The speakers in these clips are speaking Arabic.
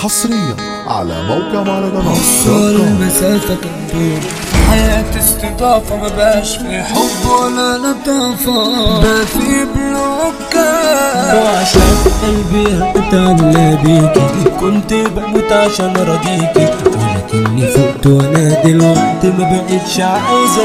حصريا على موقع مهرجانات. صار المسافة كندور، حياة استضافة، ما بقاش في حب ولا لطافة، بقى في بلوكات. وعشان قلبي اتعلى بيكي كنت بموت عشان ارضيكي، ولكني فقت وانا دلوقتي ما بقتش عايزة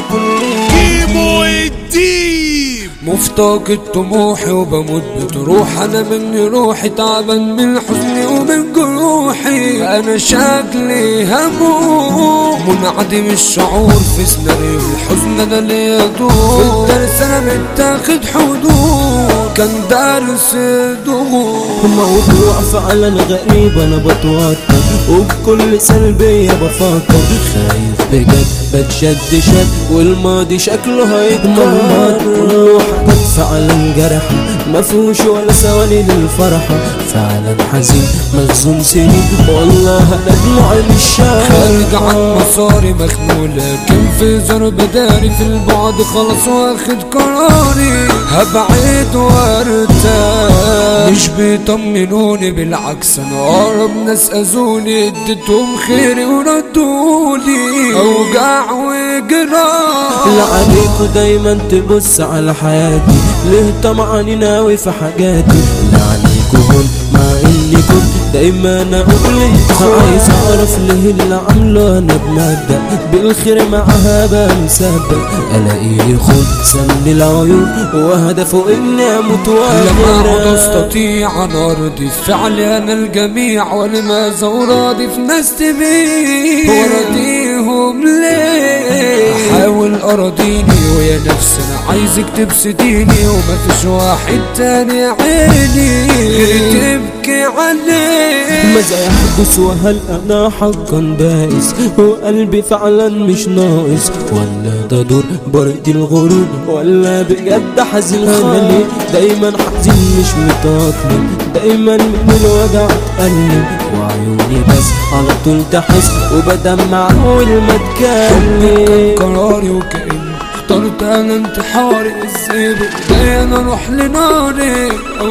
كليكي. مفتقد طموحي وبموت بتروح، انا من روحي تعبان من حزني ومن جروحي، انا شكلي هموم منعدم الشعور في سيناريو الحزن انا اللي يدور. في الدرس انا متاخد حدود، كان درس ضغوط. موضوع فعلا غريب، انا بتوتر وبكل سلبية بفكر، خايف بجد بتشد شد والماضي شكله هيتدمر. كله حاجات فعلا جرح مفهوش ولا ثواني للفرحة، فعلا حزين مخزون سنين والله انا دموعي مش شايف. خارج عن مساري مخنوق لكن في ضرب داري، في البعد خلاص واخد قراري، هبعد وارتاح. مش بيطمنوني بالعكس، انا اقرب ناس اذوني اديتهم خيري وردولي اوجاع وجراح. لا عليكوا دايما تبص على حياتي، ليه طمعاني ناوي في حاجاتي؟ لا عليكوا هون مع اني كنت دايما اقول عايز اعرف ليه اللي عامله انا بمبدأ بالخير معاها بمصدق، الاقيه خد سمن العيون وهدفه اني اموت لما اقعد استطيع ان ارضي فعلي انا الجميع، ولماذا اراضي في ناس تبيع وارضيهم ليه؟ احاول اراضيني ويا نفسي انا عايزك تبسطيني، ومفيش واحد تاني عيني غير تبكي عليه. ماذا يحدث وهل انا حقا بائس وقلبي فعلا مش ناقص، ولا ده دور برد الغرور، ولا بجد حزين؟ انا ليه دايما حزين مش متأقلم، دايما من الوجع اتألم، وعيوني بس على طول تحس وبدمع اول ما اتكلم. قراري وكأني اخترت انا انتحاري، ازاي بإيدي انا اروح لناري او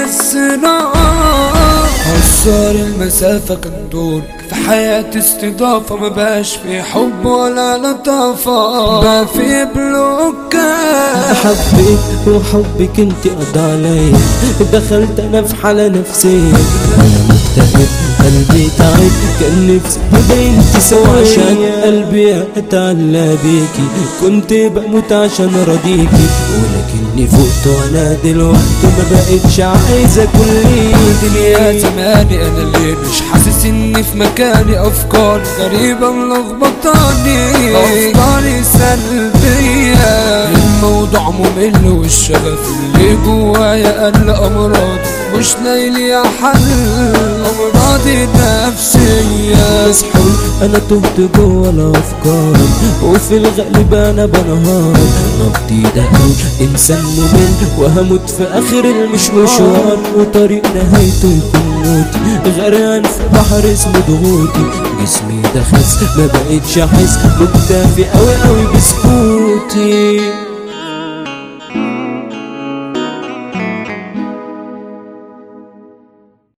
للصراع. قصر المسافة كان دور في حياتي استضافة، ما بقاش في حب ولا لطافة، بقى في بلوكات. حبيت وحبك انت قضى عليا، دخلت انا في حالة نفسية، انا مكتئب قلبي تعب كان نفسي بنتي سوا، عشان قلبي اتعلى بيكي كنت بموت عشان ارضيكي، ولكني فقت وانا دلوقتي ما بقتش عايزة كليكي. يا زماني انا اللي مش حاسس اني في مكاني، افكاري غريبة ملخبطاني، افكاري سلبية، الموضوع ممل والشغف اللي جوايا قل امراض مش لاقي حل، امراضي نفسية. مسحول انا تهت جوا الافكار، وفي الغالب انا بنهار، نبضي دقيق انسان ممل وهموت في اخر المشوار، وطريق نهايته يكون موتي، غرقان في بحر اسمه ضغوطي، جسمي ده خس ما بقتش احس، مكتفي اوي اوي بسكوتي.